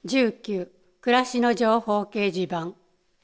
19暮らしの情報掲示板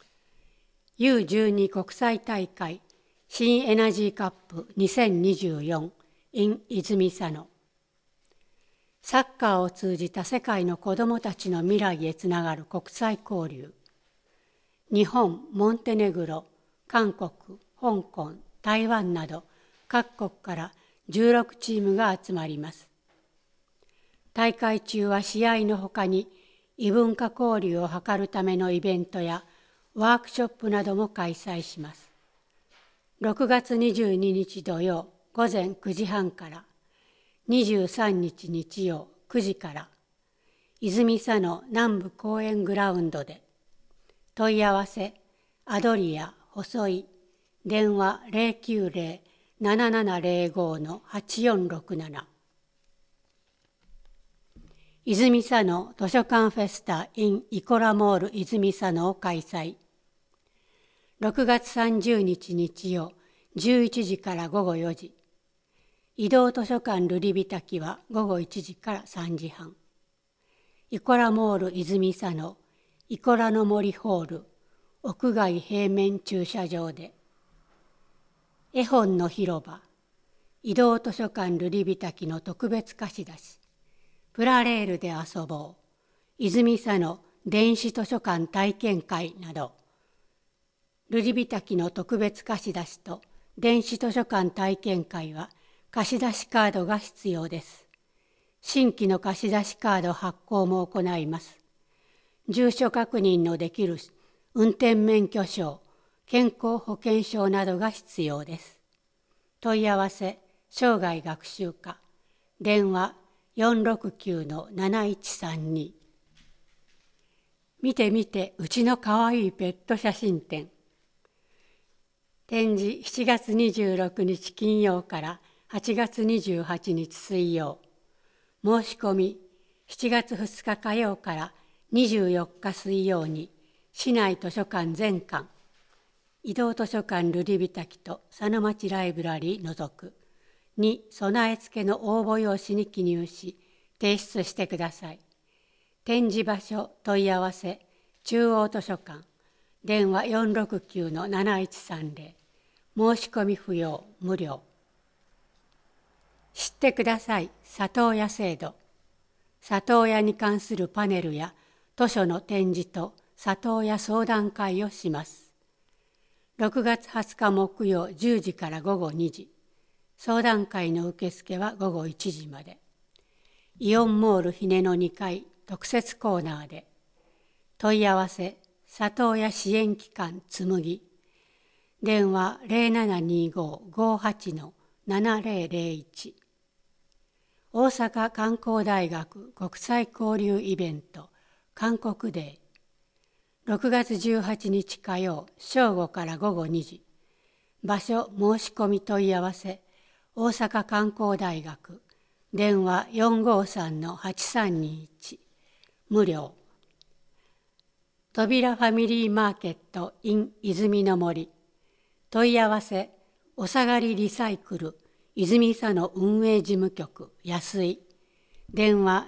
U12 国際大会新エナジーカップ2024 in 泉佐野。サッカーを通じた世界の子どもたちの未来へつながる国際交流。日本、モンテネグロ、韓国、香港、台湾など各国から16チームが集まります。大会中は試合のほかに異文化交流を図るためのイベントやワークショップなども開催します。6月22日土曜午前9時半から23日日曜9時から泉佐野南部公園グラウンドで。問い合わせアドリア細井電話 090-7705-8467 泉佐野図書館フェスタ in イコラモール泉佐野を開催。6月30日日曜11時から午後4時。移動図書館ルリビタキは午後1時から3時半。イコラモール泉佐野イコラの森ホール屋外平面駐車場で。絵本の広場移動図書館ルリビタキの特別貸し出し。プラレールで遊ぼう泉佐野電子図書館体験会など。ルリビタキの特別貸し出しと電子図書館体験会は貸し出しカードが必要です。新規の貸し出しカード発行も行います。住所確認のできる運転免許証、健康保険証などが必要です。問い合わせ生涯学習課電話 469-7132。見て見てうちのかわいいペット写真展。展示7月26日金曜から8月28日水曜。申し込み7月2日火曜から24日水曜に市内図書館全館、移動図書館ルリビタキと佐野町ライブラリー除くに備え付けの応募用紙に記入し提出してください。展示場所問い合わせ中央図書館電話 469-7130。申し込み不要無料。知ってください里親制度。里親に関するパネルや図書の展示と里親相談会をします。6月20日木曜10時から午後2時。相談会の受付は午後1時まで。イオンモールひねの2階特設コーナーで。問い合わせ里親支援機関つむぎ電話 0725-58-7001。大阪観光大学国際交流イベント韓国デー。6月18日火曜正午から午後2時。場所申し込み問い合わせ大阪観光大学電話 453-8321。無料。扉ファミリーマーケット in 泉の森。問い合わせおさがりリサイクル泉佐野運営事務局安井電話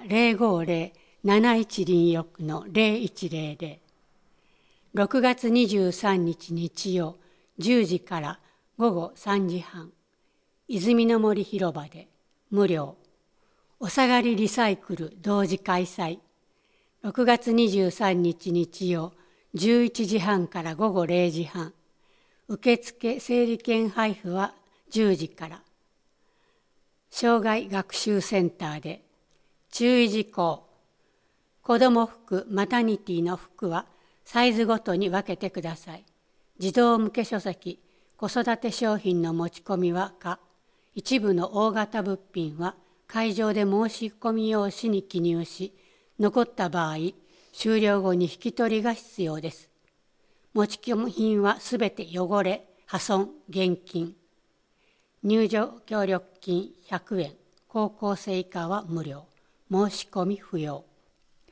050-7106-0100。6月23日日曜10時から午後3時半。泉の森広場で無料。おさがりリサイクル同時開催。6月23日日曜11時半から午後0時半。受付整理券配布は10時から。障害学習センターで。注意事項。子ども服マタニティの服はサイズごとに分けてください。児童向け書籍子育て商品の持ち込みは可。一部の大型物品は会場で申し込み用紙に記入し、残った場合終了後に引き取りが必要です。持ち込み品はすべて汚れ、破損、現金。入場協力金100円、高校生以下は無料。申し込み不要。